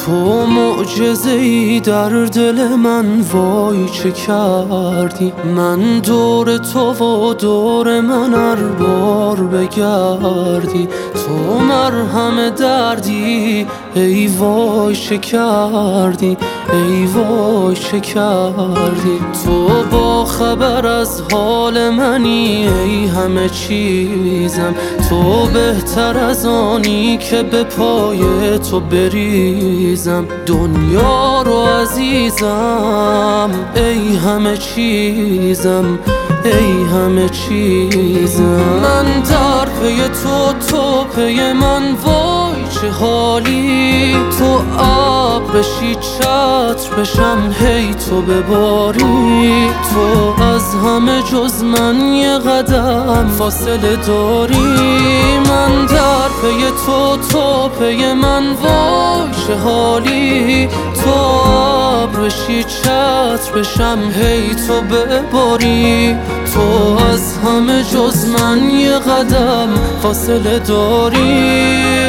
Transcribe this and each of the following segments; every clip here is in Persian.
تو معجزه‌ای در دل من، وای چه کردی. من دور تو و دور من هر بار بگردی، تو مرهم دردی، ای وای چه کردی، ای وای چه کردی. تو با خبر از حال منی، ای همه چیزم، تو بهتر از آنی که به پای تو بریزم. دنیا رو عزیزم، ای همه چیزم، ای همه چیزم. من در پی تو پی من، وای چه حالی. تو آب بشی چتر بشم، هی تو بباری. تو از همه جز من یه قدم فاصله داری. من در پی تو پی من، وای چه حالی. تو آب بشی چتر بشم، هی تو بباری. تو از همه جز من یه قدم فاصله داری.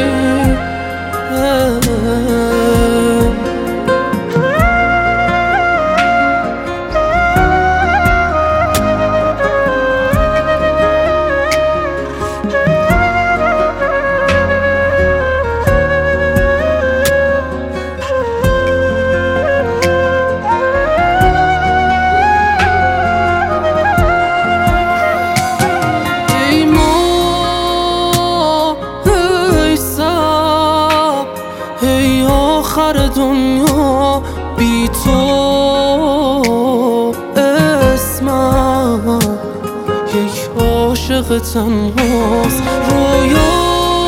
آخر دنیا بی تو اسمم یک عاشق تنهاست. رویا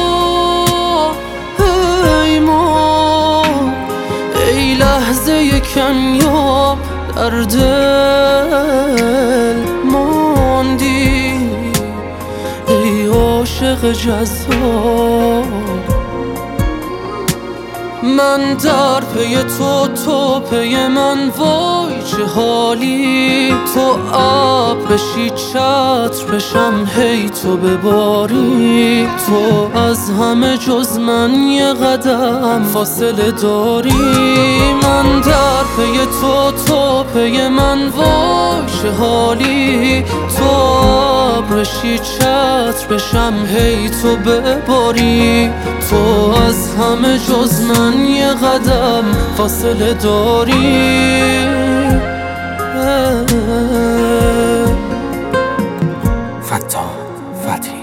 ای ما، ای لحظه کمیاب در دل ماندی، ای عاشق جذاب. من در پی تو پی من، وای چه حالی. تو آب بشی چتر بشم، هی تو بباری. تو از همه جز من یه قدم فاصله داری. من در پی تو پی من، وای چه حالی. تو آب بشی چتر بشم، هی تو بباری. تو از همه جز من یه قدم فاصله داری. فتاح فتحی